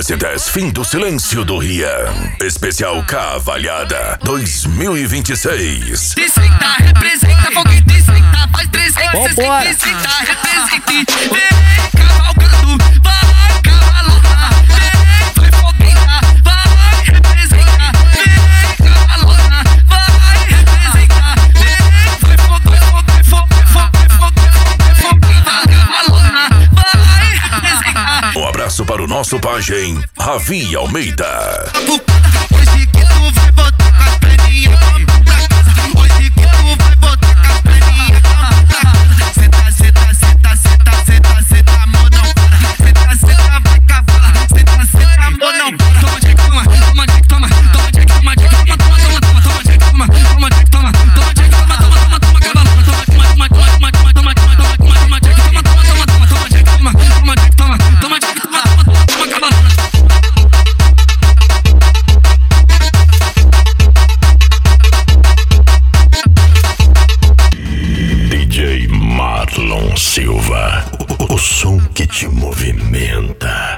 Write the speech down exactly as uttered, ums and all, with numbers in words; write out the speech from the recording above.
trezentos e dez Fim do Silêncio do Rian. Especial Cavalhada dois mil e vinte e seis. Descenta, representa, foguete, descenta, faz trezentos e sessenta, descenta, representa, vem cavalgando, vai cavalona, vem, vai fogueta, vai representa, vem cavalona, vai representa, vem, vai foguete, foguete, foguete, foguete, foguete, vai cavalona, vai representa. Um abraço para o nosso pajem, Ravi Almeida. Hoje que tu vai botar com as perninhas pra casa, hoje que tu vai botar com as perninhas pra casa. Senta, senta, senta, senta, senta, senta, amor não para. Senta, senta, vai cavala, senta, senta, amor não para. Toma Jack, toma, toma Jack, toma, toma Jack, toma Jack, toma, toma, toma, toma, toma Jack, toma, toma Jack, toma, toma Jack, toma, toma, toma, toma cavalona, toma, toma, toma, toma, toma, toma, toma, toma, toma, toma Jack, toma, toma, toma, toma, toma Jack, toma, toma Jack, toma, toma Jack, toma, toma, toma, toma cavalona. D J Marlon Silva, o, o som que te movimenta.